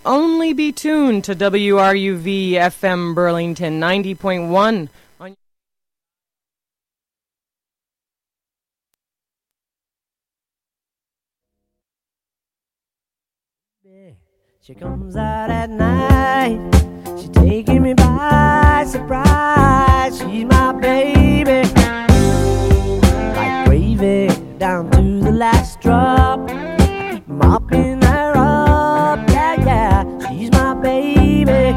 only be tuned to WRUV FM Burlington 90.1 on She comes out at night, she's taking me by surprise. She's my baby, like gravy down to the last drop. I keep mopping her up, yeah, she's my baby.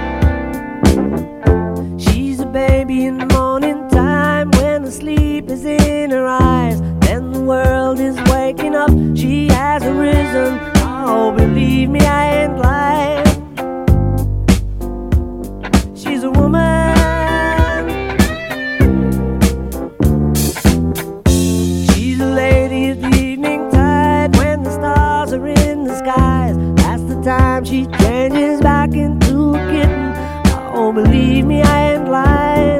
She's a baby in the morning time when the sleep is in her eyes. Then the world is waking up, she has arisen. Oh, believe me, I ain't lying. She's a woman. She's a lady of the evening tide when the stars are in the skies. That's the time she changes back into a kitten. Oh, believe me, I ain't lying.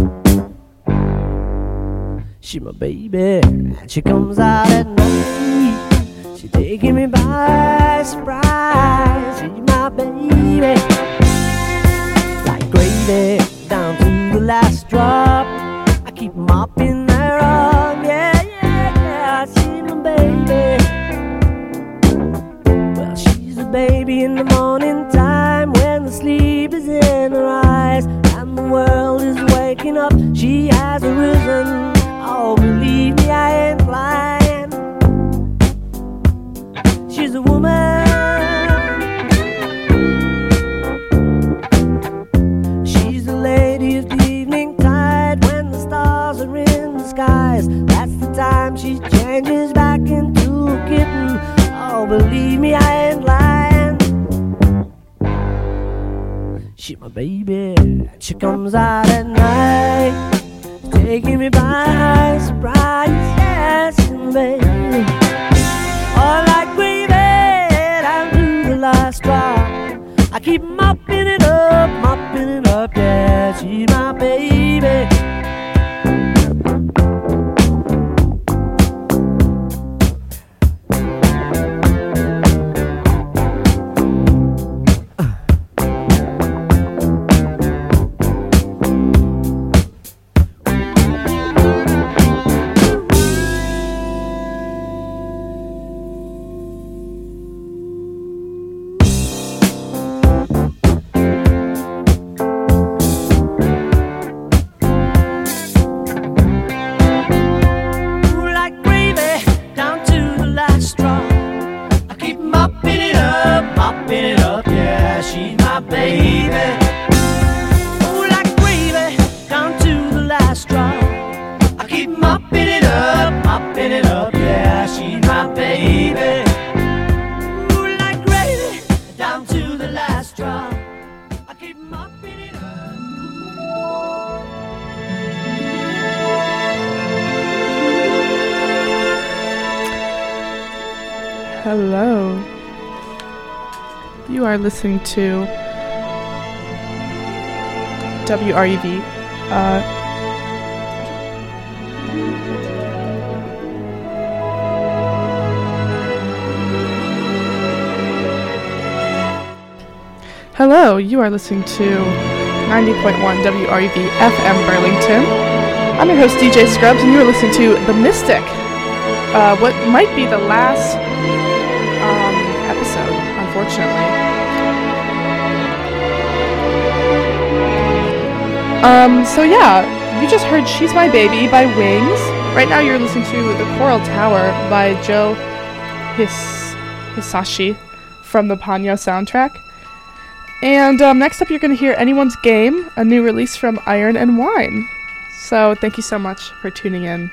She's my baby, and she comes out at night. She's taking me by surprise. She's my baby, like gravy down to the last drop. I keep mopping her up, yeah, she's my baby. Well, she's a baby in the morning time when the sleep is in her eyes and the world is waking up. She has arisen. Oh, believe me, I ain't lying. She's a woman. She's the lady of the evening tide when the stars are in the skies. That's the time she changes back into a kitten. Oh, believe me, I ain't lying. She's my baby, she comes out at night, taking me by surprise. Yes, she's my baby. Oh, like gravy down to the last drop. I keep mopping it up, yeah, she's my baby. Hello. You are listening to WRUV. Hello, you are listening to 90.1 WRUV FM Burlington. I'm your host DJ Scrubs, and you are listening to The Mystic. What might be the last episode, unfortunately. So yeah, you just heard She's My Baby by Wings. Right now you're listening to The Coral Tower by Joe Hisashi from the Ponyo soundtrack. And next up you're going to hear Anyone's Game, a new release from Iron and Wine. So thank you so much for tuning in.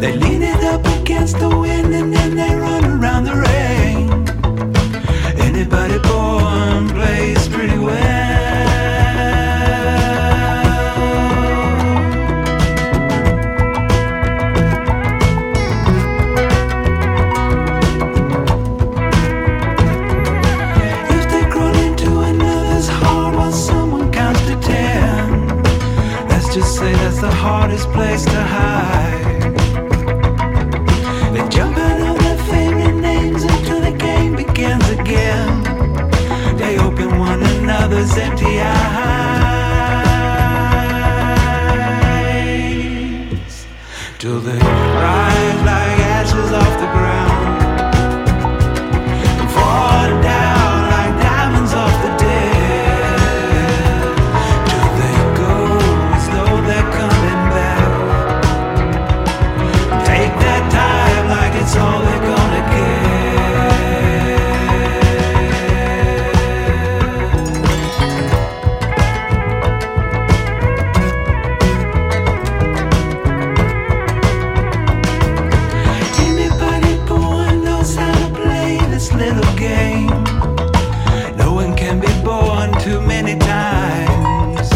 They lean it up against the wind and then they run around the rain. Anybody born plays pretty well. If they crawl into another's heart while someone counts to 10, let's just say that's the hardest place to hide. They jump out of their favorite names until the game begins again. They open one another's empty eyes till they rise like ashes off the ground and fall down like diamonds off the dead, till they go as though they're coming back. Take their time like it's all they're gonna get. Anybody born knows how to play this little game. No one can be born too many times.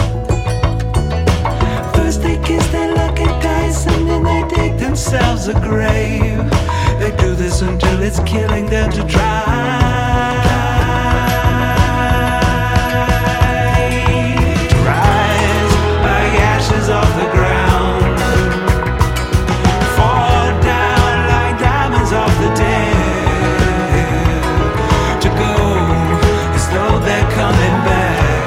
First they kiss their lucky dice and then they dig themselves a grave. They do this until it's killing them to try. To rise like ashes off the ground, fall down like diamonds off the dead, to go as though they're coming back.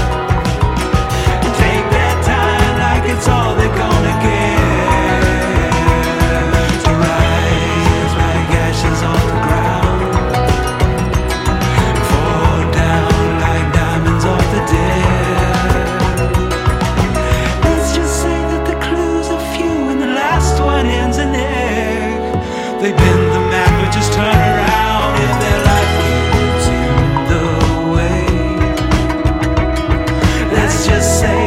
Take their time like it's all they're gonna get. To rise like ashes off the ground, fall down like diamonds off the dead. Let's just say that the clues are few and the last one ends in egg. They bend the map but just turn around if their life gets in the way. Let's just say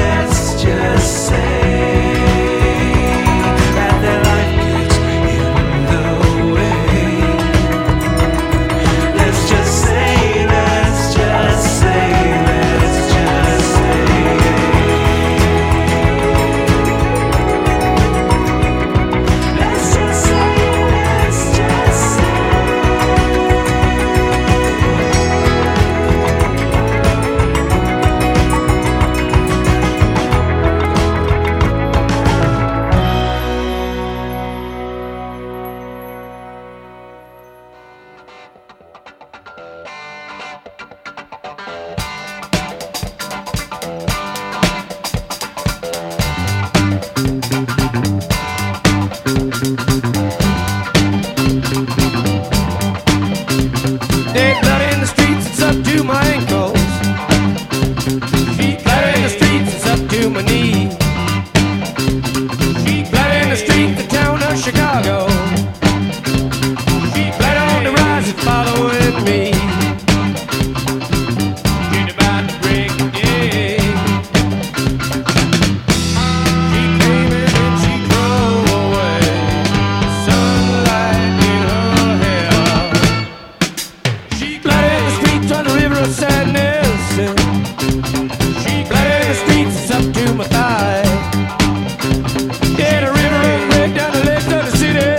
that their life gets in the way. Let's just say Let's just say Dead blood in the streets, it's up to my ankles. Sheet blood in the streets, it's up to my knees. Sheet blood in the streets, the town of Chicago. Sheet blood on the rise, it's following me. She's about to break again. She came in and she drove away. Sunlight in her hair. She blood in the streets on the river of sadness. She blood in the streets, it's up to my thigh. Yeah, the river runs red down the legs of the city.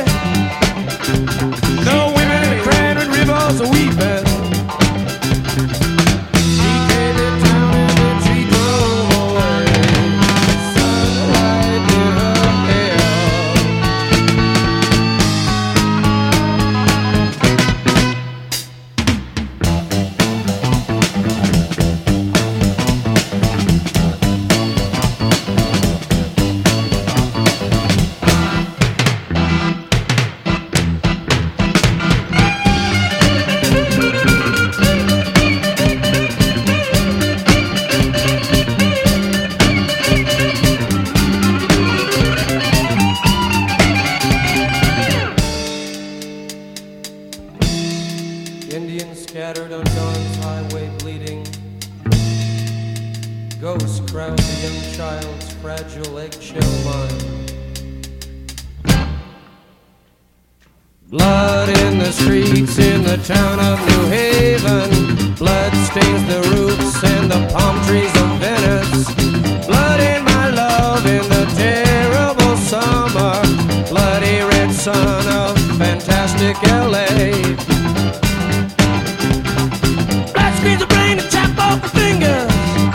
No women in the crying when rivers are weeping. She came to town and then she drove away. Sunlight in her hair. Indians scattered on dawn's highway bleeding. Ghosts crowd the young child's fragile eggshell mind. Blood in the streets in the town of New Haven. Blood stains the roofs and the palm trees of Venice. Blood in my love in the terrible summer. Bloody red sun of fantastic LA. Blood screens the brain and chop off the fingers.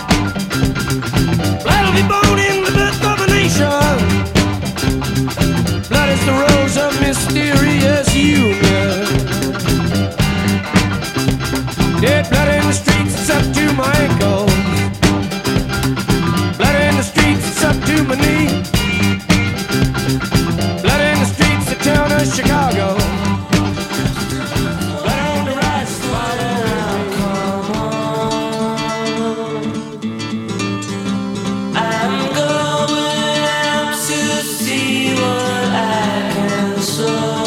Blood will be born in the birth of a nation. Blood is the rose of mysterious union. Dead blood in the streets, it's up to my ankles. Blood in the streets, it's up to my knee. Blood in the streets, the town of Chicago. Blood on the rise, follow me. I'm going out to see what I can sow.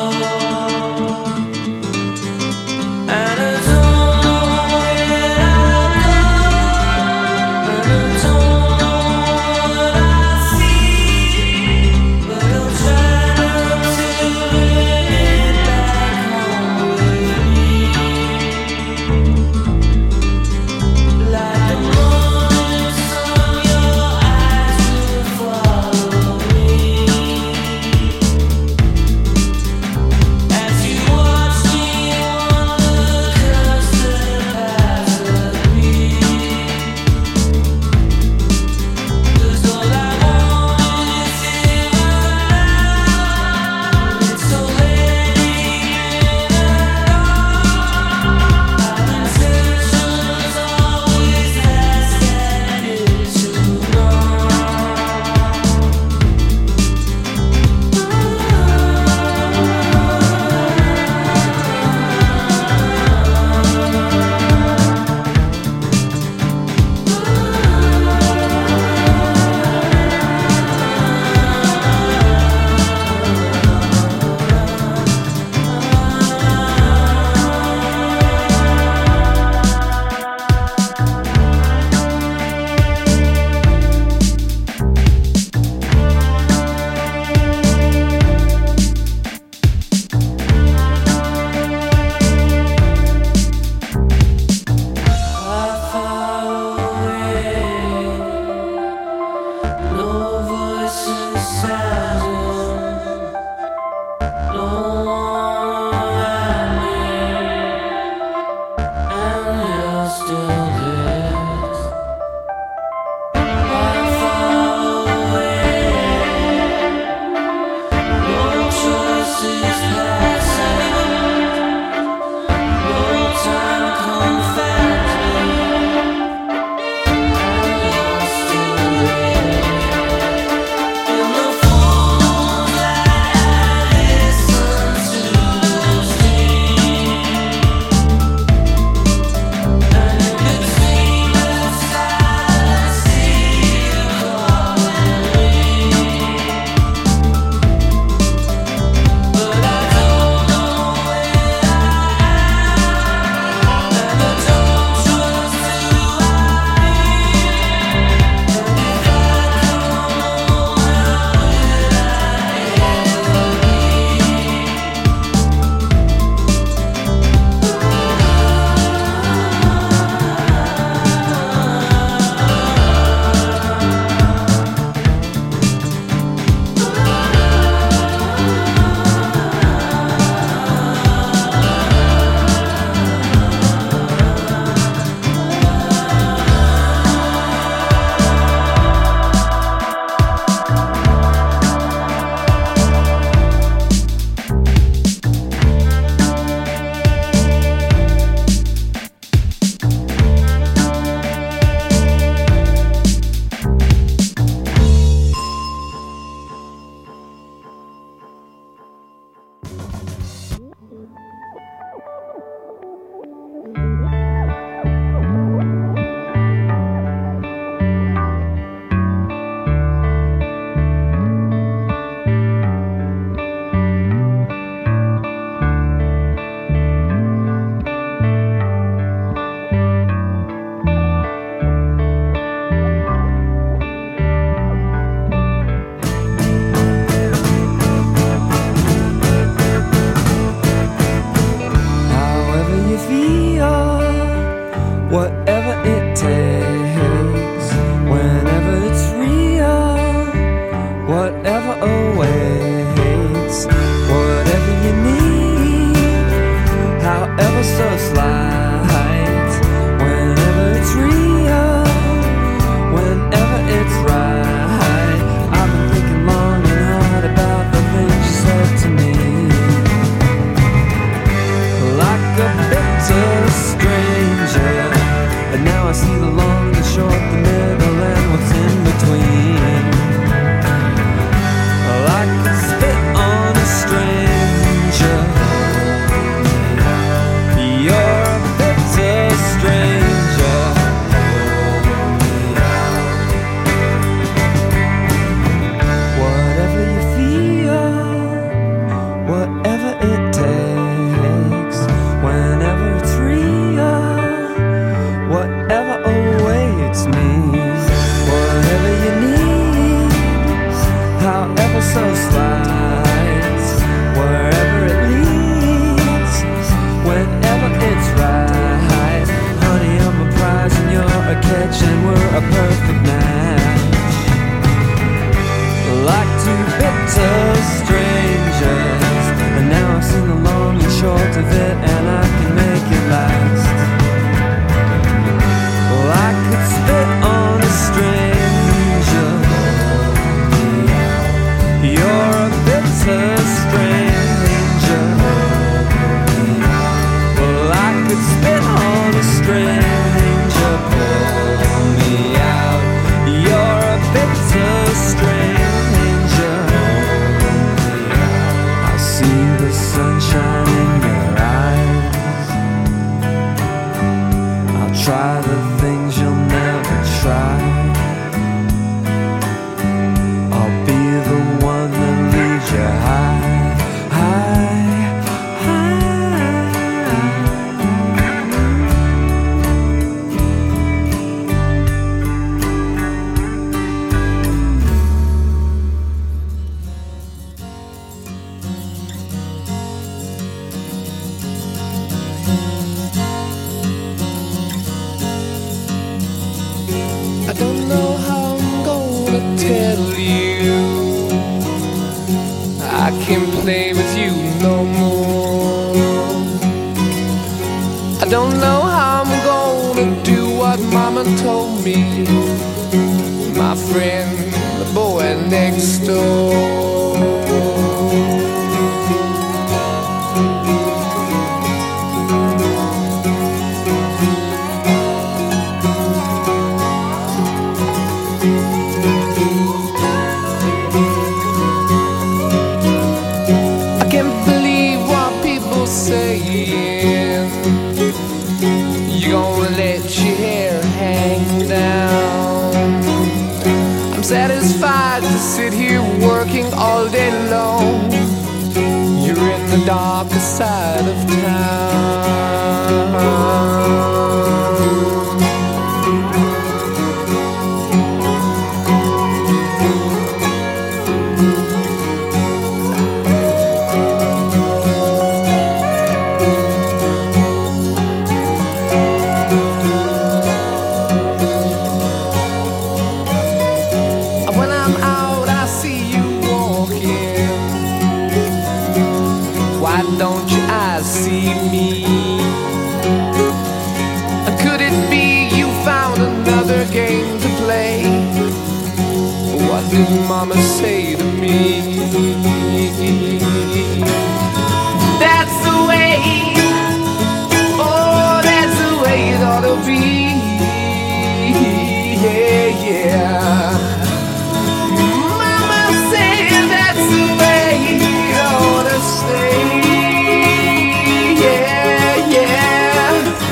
And I don't know where I'll go, and I don't know what I'll see, but I'll try not to bring it back home with me. Like the morning sun, your eyes will follow me as you watch me on the custard passes me. 'Cause all I want is in my life. It's so late in the dark. My intentions always last a bit too long. No voices sounding, no one around me, and you're still there. Far away, no choices passing, no time come fast me, and you're still there. In the fall that I listen to those dreams, and in between the silence, see you calling me. But I don't know where I am, and I don't trust who I am. And if I come home, where will I ever be? play with you no more. I don't know how I'm gonna do what Mama told me, my friend, the boy next door. I can't believe what people saying. You gonna let your hair hang down. I'm satisfied to sit here working all day long. You're in the darker side of town. When I'm out, I see you walking. Why don't your eyes see me? Could it be you found another game to play? What did Mama say to me? That's the way, oh, that's the way it ought to be. Yeah, yeah. Mama said that's the way it ought to stay. Yeah, yeah.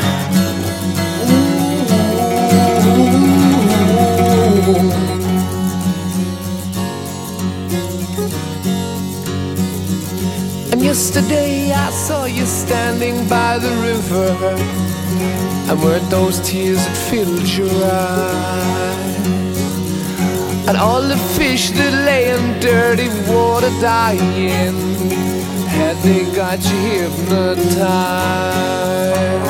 And yesterday I saw you standing by the river. And weren't those tears that filled your eyes? And all the fish that lay in dirty water dying, had they got you hypnotized?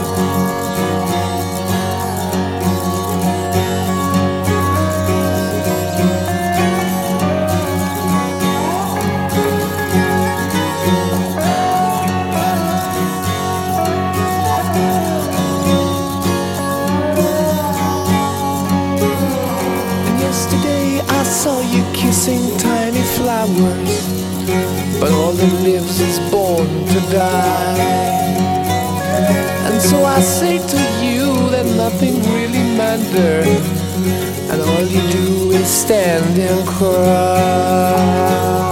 Yesterday I saw you kissing tiny flowers, but all that lives is born to die. And so I say to you that nothing really matters, and all you do is stand and cry.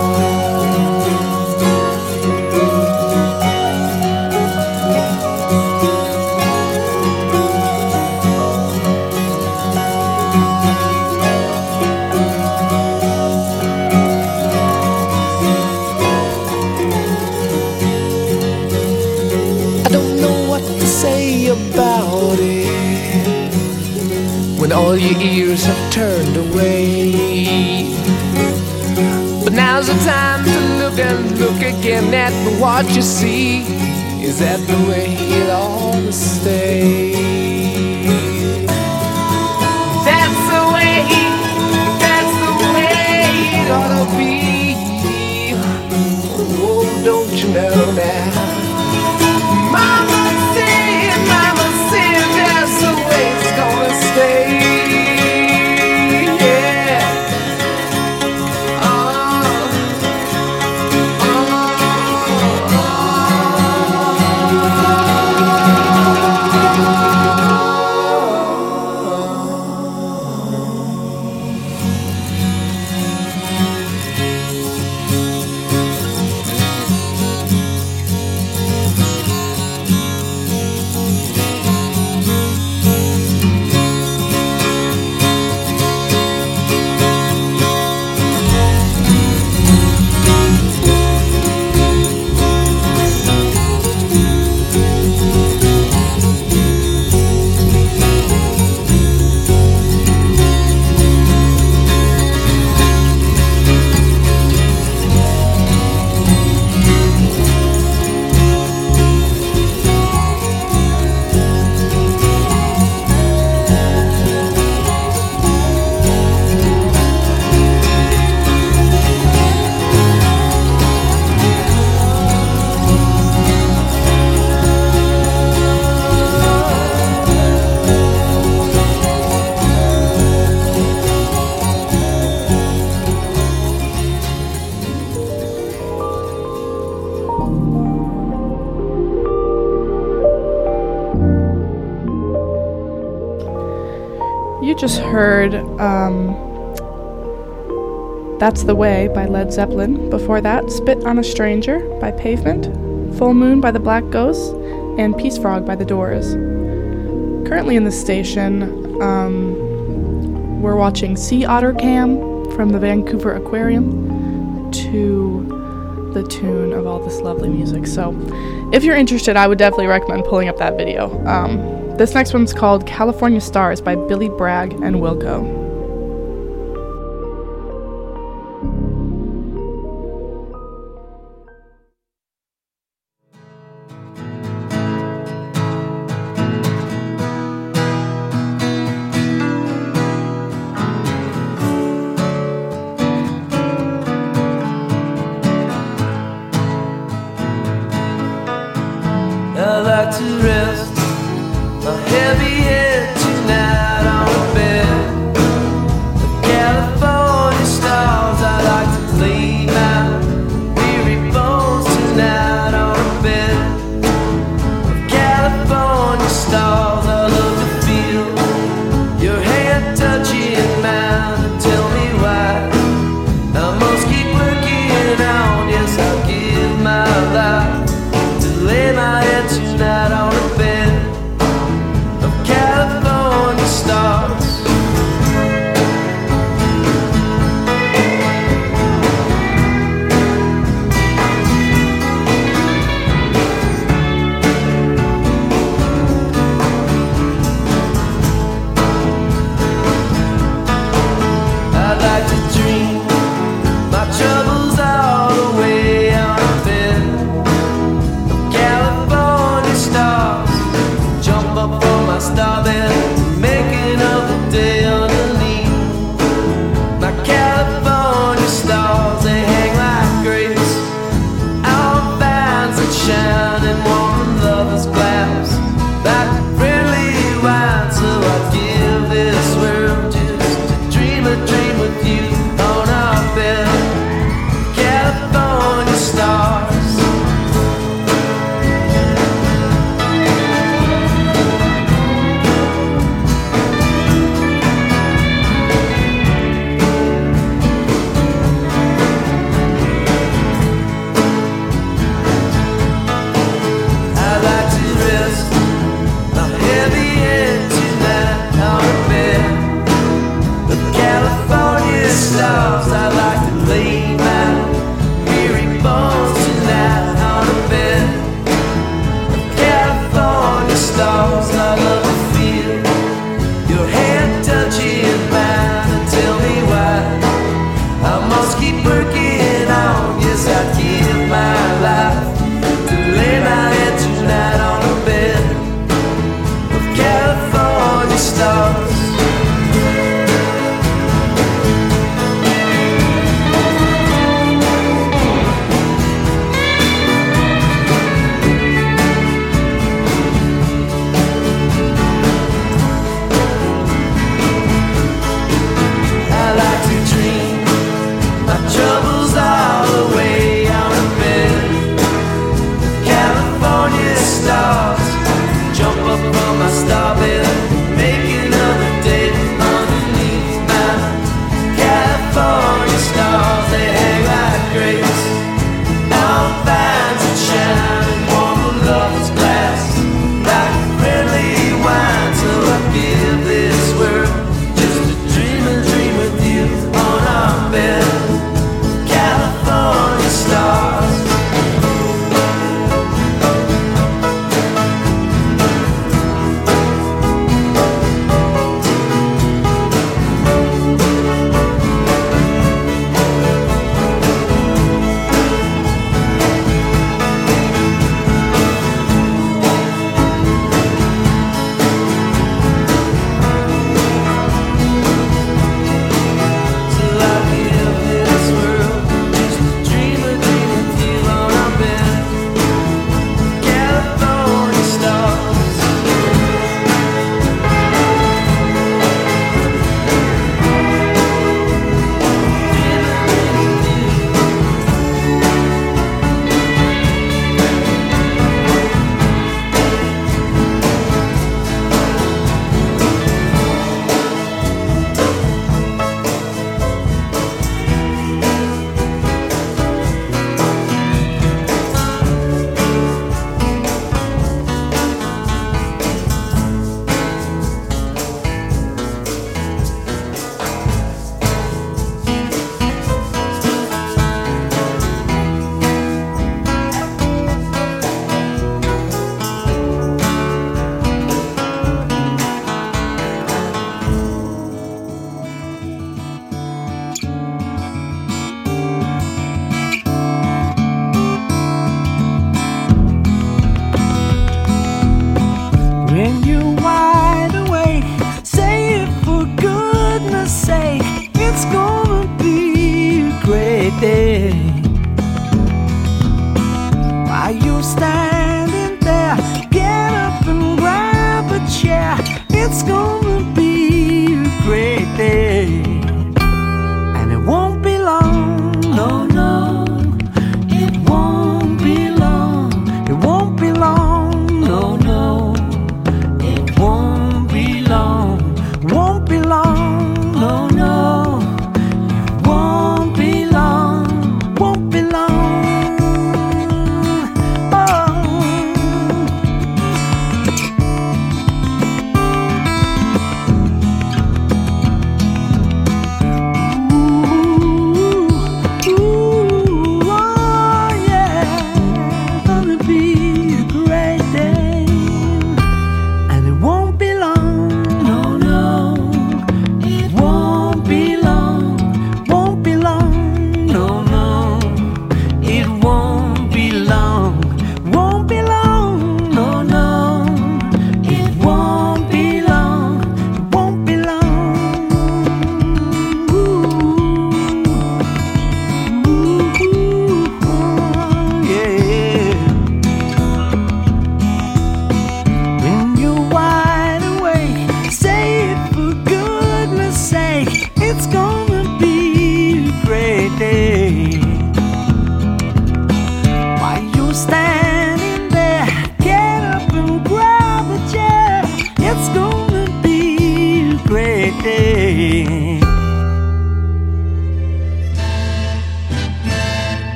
About it when all your ears have turned away. But now's the time to look and look again at what you see. Is that the way it ought to stay? That's the way it ought to be. Oh, don't you know now? Mama said that's the way it's gonna stay. Yeah. Just heard That's the Way by Led Zeppelin. Before that, Spit on a Stranger by Pavement, Full Moon by the Black Ghosts, and Peace Frog by the Doors. Currently in the station, we're watching Sea Otter Cam from the Vancouver Aquarium to the tune of all this lovely music. So if you're interested, I would definitely recommend pulling up that video. This next one's called California Stars by Billy Bragg and Wilco. I like to rest my heavy head tonight on a bed of California stars. I like to lay my weary bones tonight on a bed of California stars. I love to feel your hand touching mine and tell me why I must keep working on. Yes, I'll give my life to lay my head tonight on a bed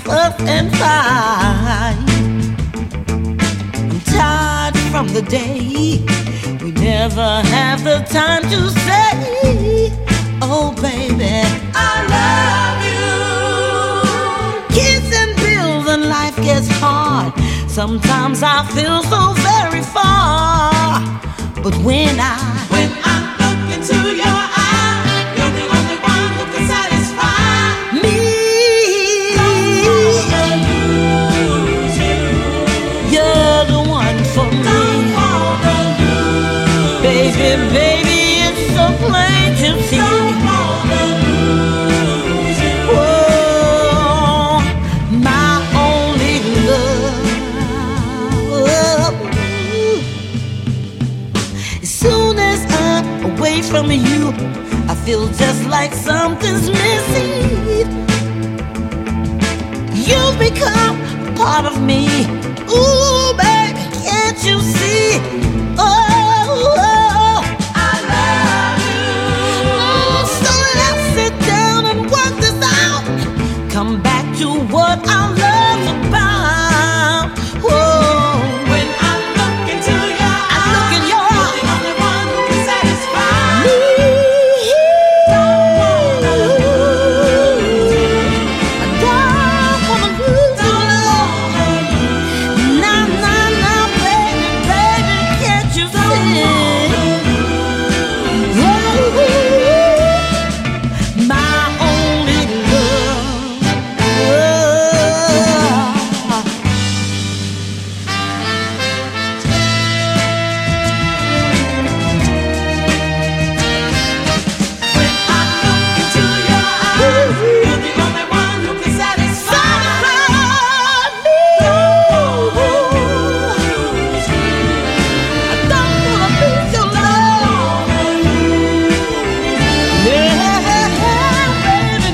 fuss and fight. I'm tired from the day we never have the time to say, oh baby, I love you. Kids and bills and life gets hard. Sometimes I feel so very far. But when I look into your eyes, you're the only one who can satisfy me. Don't wanna lose you. You're the one for me. Don't wanna lose baby, you. Baby, it's so plain to see. Don't wanna lose you. Oh, my only love. As soon as I'm away from you, I feel just like something's missing. You've become part of me. Ooh, baby, can't you see? Oh, I love you. Oh, so let's sit down and work this out. Come back to what our love's about. Whoa. When I look into your eyes, look in your eyes, you're the only one who can satisfy me. Don't wanna lose you. I don't wanna lose you. Nah, nah, nah, baby, baby, can't you see? Whoa, my only love. When I look into your eyes, you're the only one who can satisfy me. Don't lose you. I don't wanna lose your love. Yeah, baby,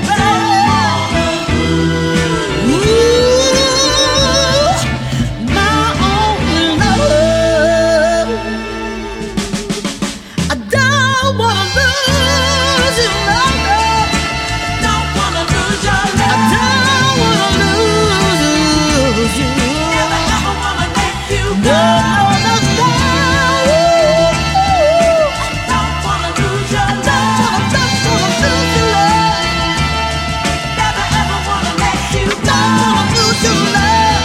baby. Ooh, my only love. I don't wanna lose you, love. Don't wanna lose your love. I don't wanna lose you. Never ever wanna let you go. No, no, no. Don't wanna lose your love. Don't wanna lose your love. Never ever wanna let you go. Don't wanna lose your love.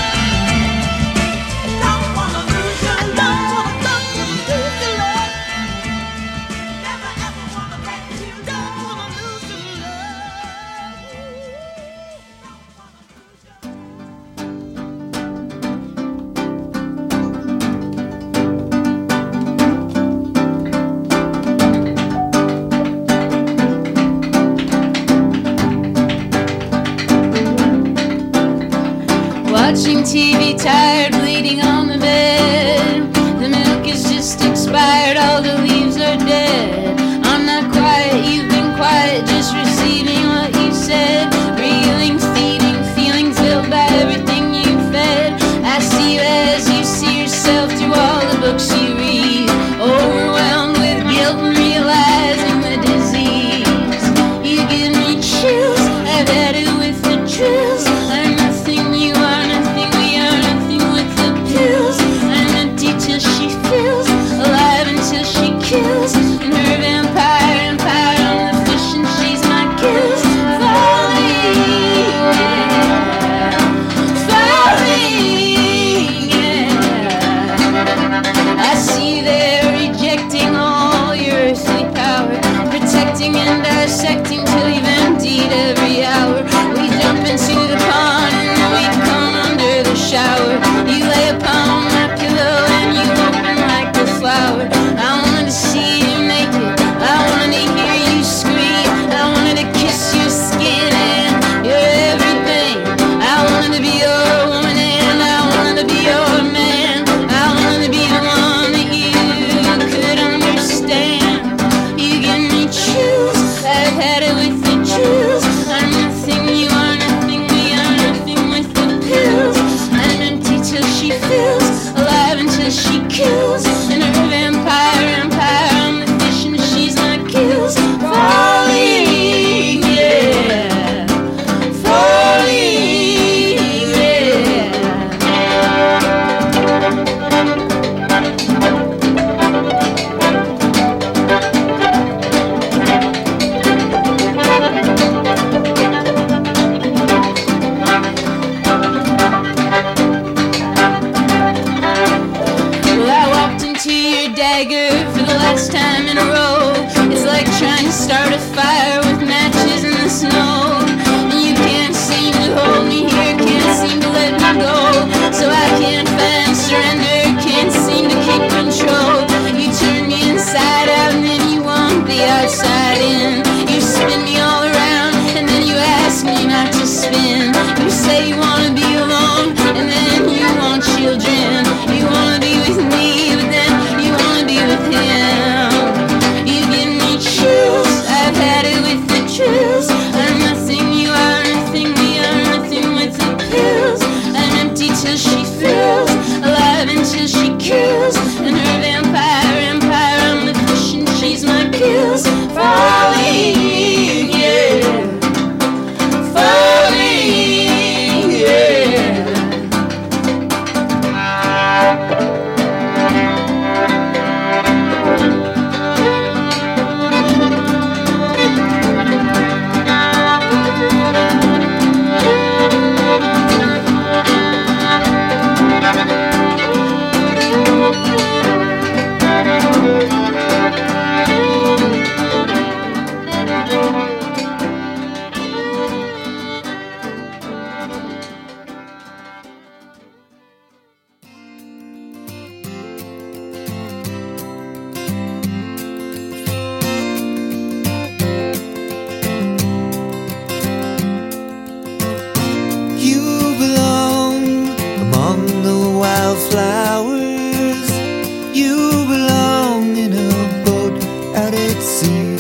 Don't wanna lose your love. Don't wanna lose your love. Never ever wanna let you go. Don't wanna lose your Watching TV, tired, bleeding on the bed. The milk is just expired, all the leaves are dead. I'm not quiet, you've been quiet, just receiving what you said. Reeling, feeding, feelings filled by everything you fed. I see you as you see yourself through all the books you read. Overwhelmed with guilt and realizing the disease. You give me chills, I've had it with the drills. I'm nothing, you are nothing, we are nothing with the pills. I'm tiger for the last time in a row. It's like trying to start a fire with matches in the snow. And you can't seem to hold me here, can't seem to let me go. So I can't find surrender, can't seem to keep control. You turn me inside out and then you want the outside in. You spin me all around and then you ask me not to spin. You say you want to be alone and then you want children. You want to be with me but then you want to be with him. You give me chills, I've had it with the chills. I'm nothing, you are nothing, we are nothing with the pills. I'm empty till she fills, alive until she kills. And her vampire empire, I'm the cushion, she's my pills. Falling, yeah. Falling, yeah. You belong among the wildflowers. You belong in a boat out at sea.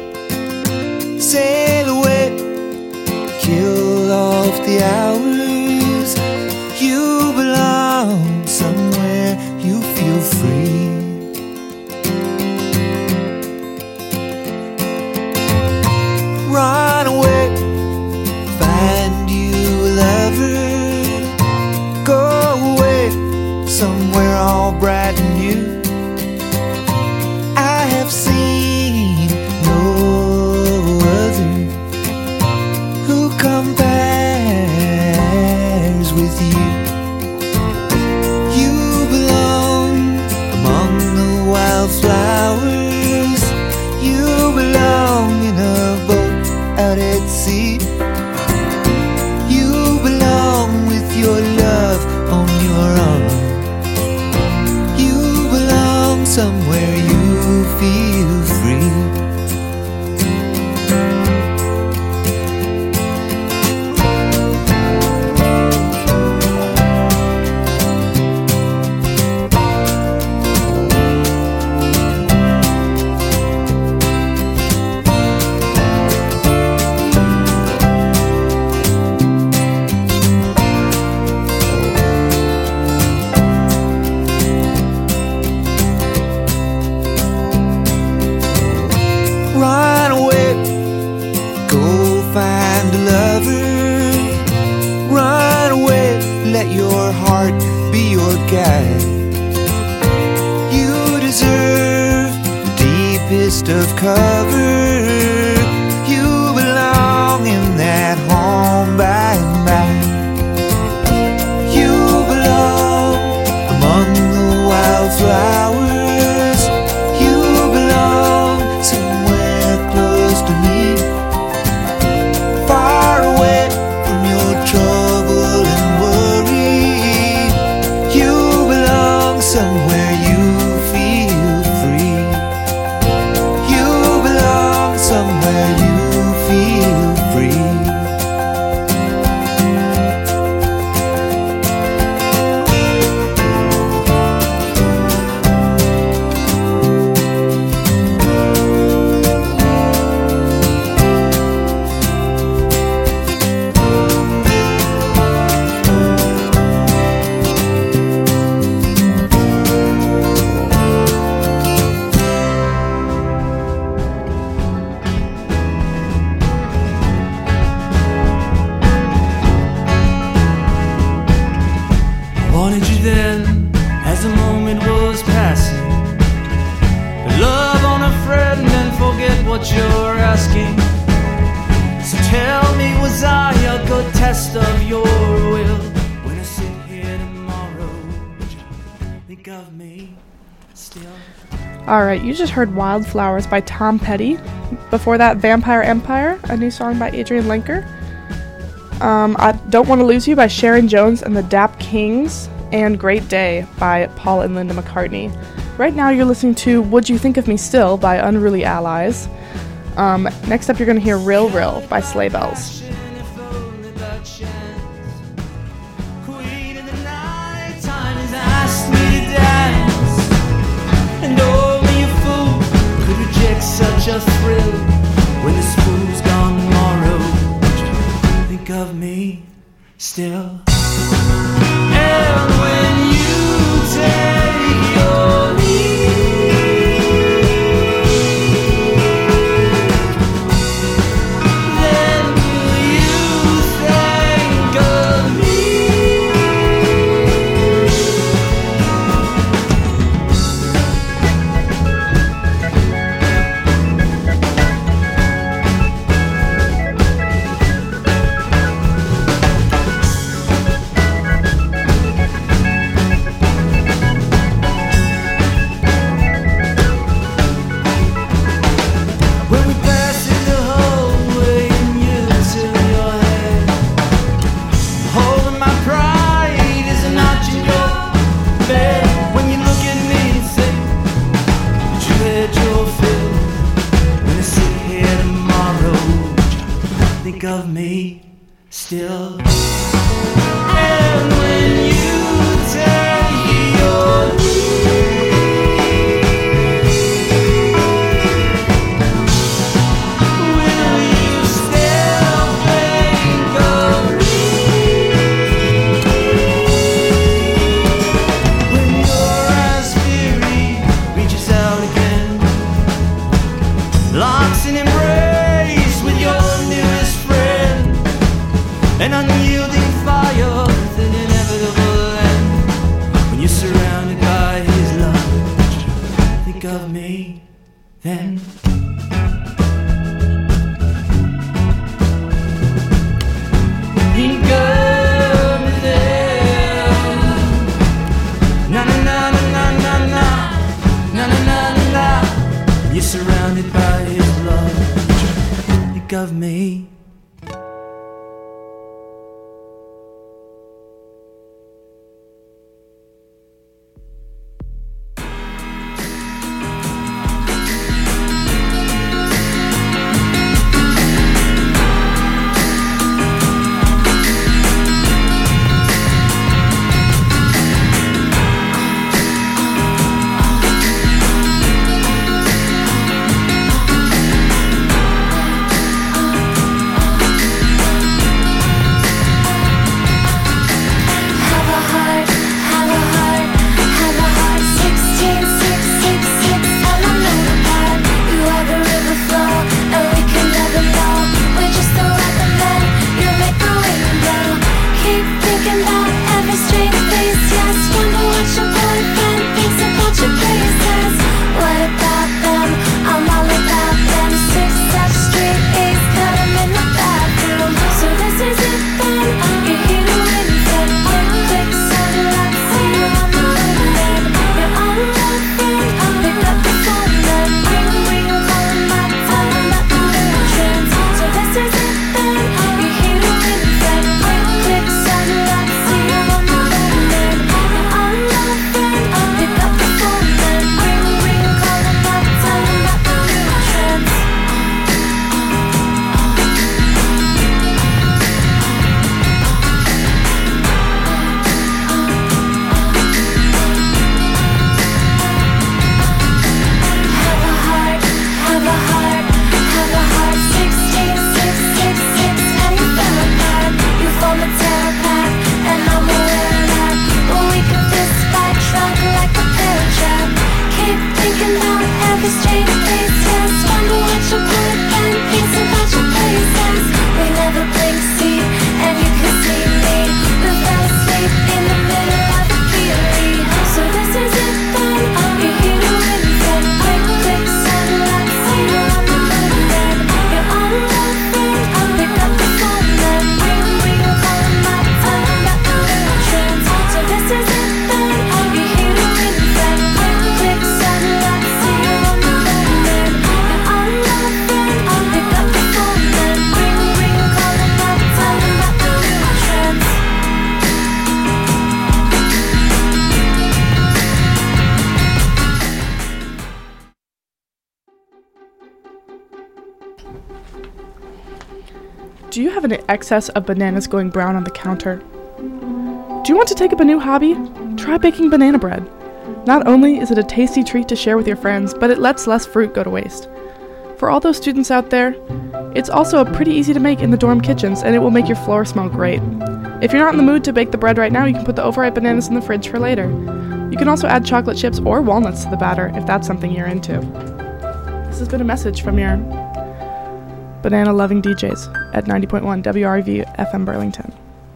Sail away, kill off the hours. You belong somewhere you feel free. Run away, find you a lover. Go away, somewhere all bright and new. I have seen no other who compares with you. You belong among the wildflowers. You belong in a boat out at sea. You belong with your love on your arm. You belong somewhere you feel free. Run away, go find a lover. Run away, let your heart be your guide. You deserve the deepest of cover. You belong in that home by and by. You belong among the wildflowers. You belong somewhere close to me, far away from your trouble and worry. You belong somewhere you feel free. You belong somewhere you feel free. Wanted you then, as the moment was passing. But love on a friend and forget what you're asking. So tell me, was I a good test of your will? When I sit here tomorrow, would you think of me? Alright, you just heard Wildflowers by Tom Petty. Before that, Vampire Empire, a new song by Adrian Lenker. I Don't Want to Lose You by Sharon Jones and the Dap Kings. And Great Day by Paul and Linda McCartney. Right now you're listening to Would You Think of Me Still by Unruly Allies. Next up you're going to hear Rill Rill by Sleigh Bells. Such a thrill when this fool's gone tomorrow. Think of me still. And when you take your leave, then will you think of me? Of me still. And when you take your leave, will you still think of me? When your raspberry reaches out again, locks in embrace with your newest an unyielding fire with an inevitable end. When you're surrounded by his love, think of me then. Think of me then. Na na na na na na na na na na. You're surrounded by his love. Think of me. Do you have an excess of bananas going brown on the counter? Do you want to take up a new hobby? Try baking banana bread. Not only is it a tasty treat to share with your friends, but it lets less fruit go to waste. For all those students out there, it's also pretty easy to make in the dorm kitchens, and it will make your floor smell great. If you're not in the mood to bake the bread right now, you can put the overripe bananas in the fridge for later. You can also add chocolate chips or walnuts to the batter if that's something you're into. This has been a message from your banana-loving DJs at 90.1 WRV FM Burlington.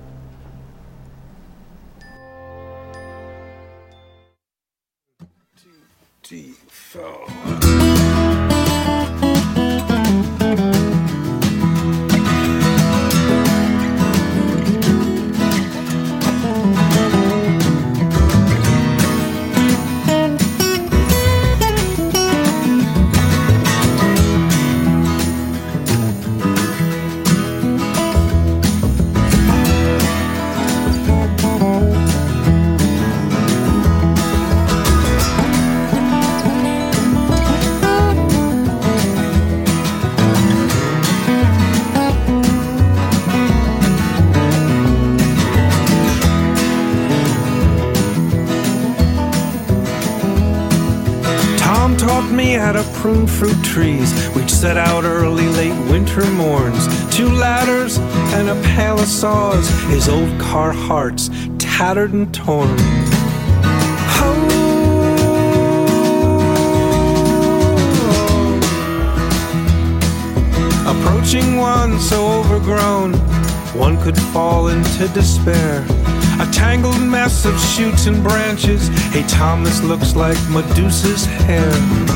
Prune fruit trees, we'd set out early, late winter morns. 2 ladders and a pail of saws, his old Carhartts tattered and torn. Approaching one so overgrown, one could fall into despair. A tangled mess of shoots and branches. Hey Tom, this looks like Medusa's hair.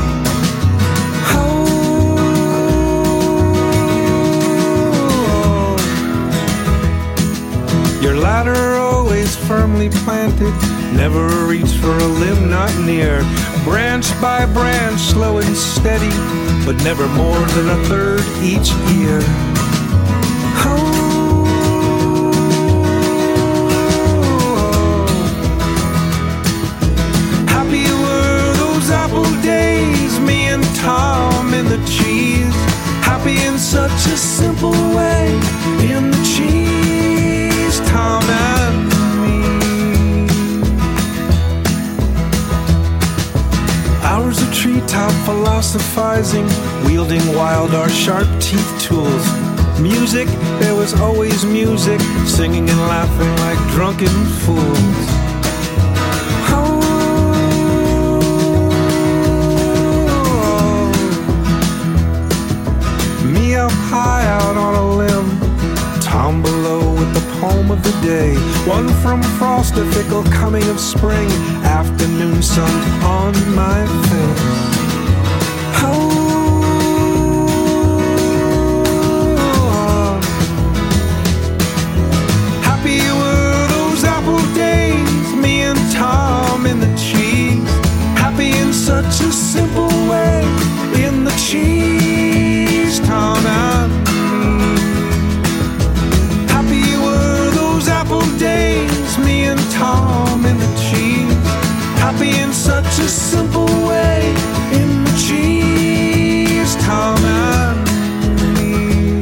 Your ladder always firmly planted, never a reach for a limb not near. Branch by branch, slow and steady, but never more than a third each year. Happy were those apple days, me and Tom in the cheese. Happy in such a simple way, in the cheese. Tom and me. Hours of treetop philosophizing, wielding wild our sharp teeth tools. Music, there was always music, singing and laughing like drunken fools. Me up high out on a limb, Tom below with the poem of the day. One from frost, a fickle coming of spring, afternoon sun on my face. Happy were those apple days, me and Tom in the cheese. Happy in such a simple way, in the cheese, Tom and days, me and Tom in the cheese. Happy in such a simple way, in the cheese, Tom and me.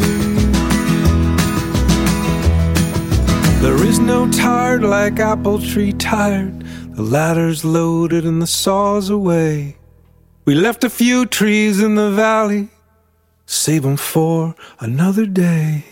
There is no tired like apple tree tired. The ladder's loaded and the saw's away. We left a few trees in the valley, save them for another day.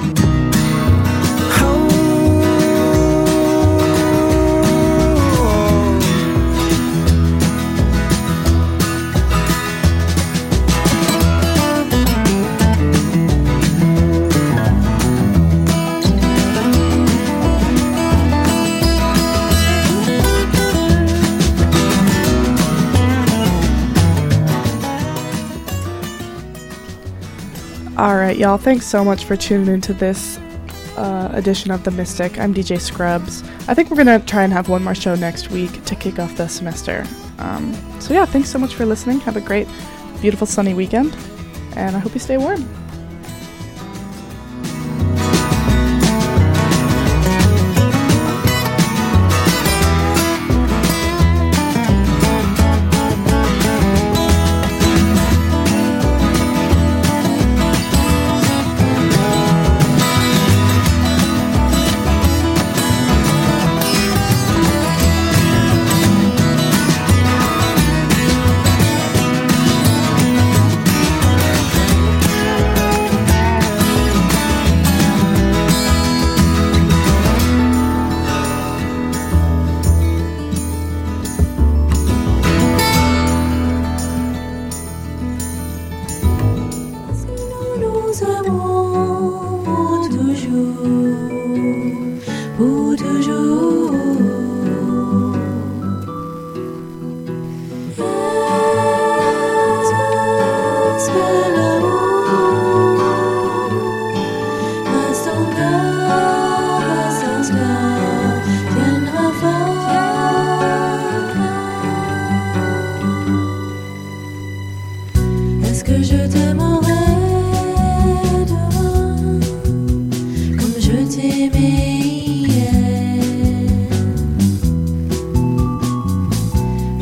Alright, y'all, thanks so much for tuning into this edition of The Mystic. I'm DJ Scrubs. I think we're going to try and have one more show next week to kick off the semester. So yeah, thanks so much for listening. Have a great, beautiful, sunny weekend, and I hope you stay warm.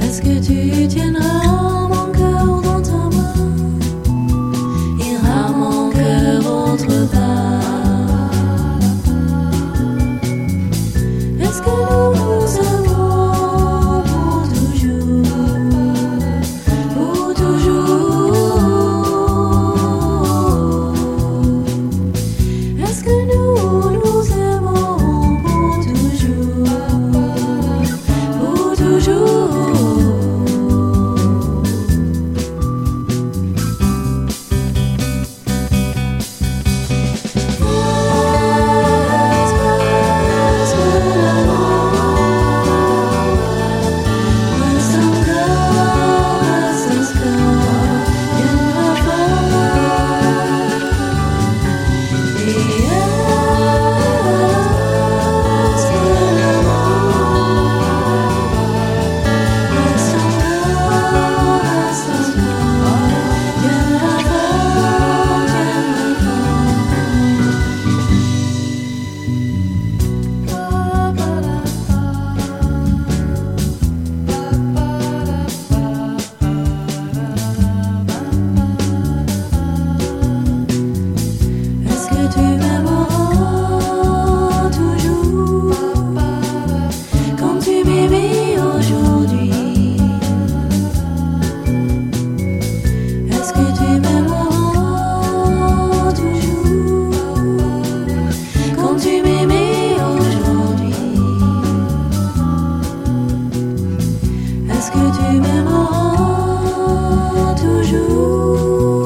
Est-ce que tu tiendras mon cœur dans ta main? Ira mon cœur autre part? Est-ce que nous nous aimons pour toujours? Pour toujours? Est-ce que nous nous aimons pour toujours? Pour toujours? Est-ce que tu m'aimeras toujours comme tu m'aimais aujourd'hui? Est-ce que tu m'aimeras toujours comme tu m'aimais aujourd'hui? Est-ce que tu m'aimeras toujours?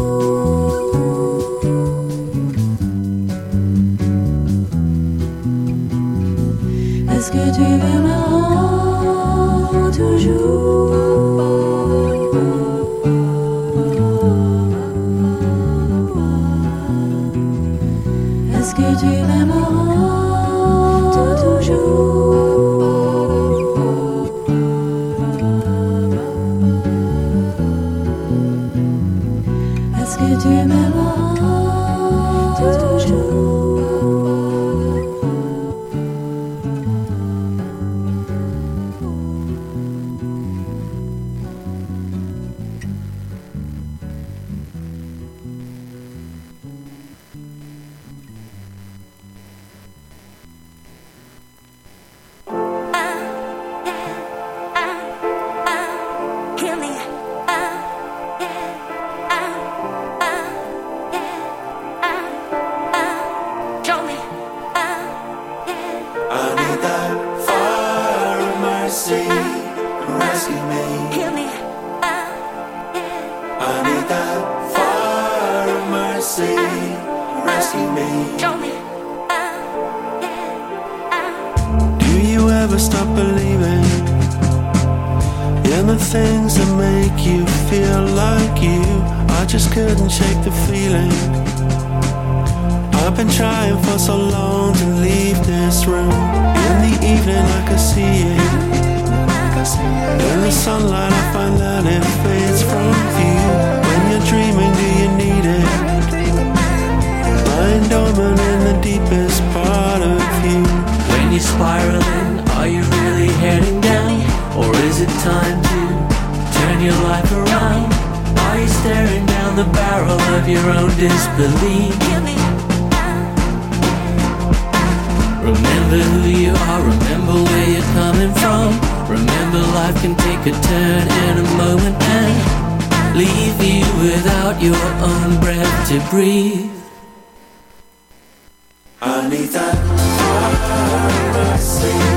Est-ce que tu m'aimeras toujours? Est-ce que tu m'aimeras toujours? Est-ce que tu m'aimeras toujours? Do you ever stop believing in the things that make you feel like you? I just couldn't shake the feeling. I've been trying for so long to leave this room. In the evening I can see it. In the sunlight I find that it fades from view. When you're dreaming, do you need it? Lying dormant in the deepest part of you. When you're spiraling, are you really heading down? Or is it time to turn your life around? Are you staring down the barrel of your own disbelief? Remember who you are, remember where you're coming from. Remember life can take a turn in a moment and leave you without your own breath to breathe. I need that fire, I see.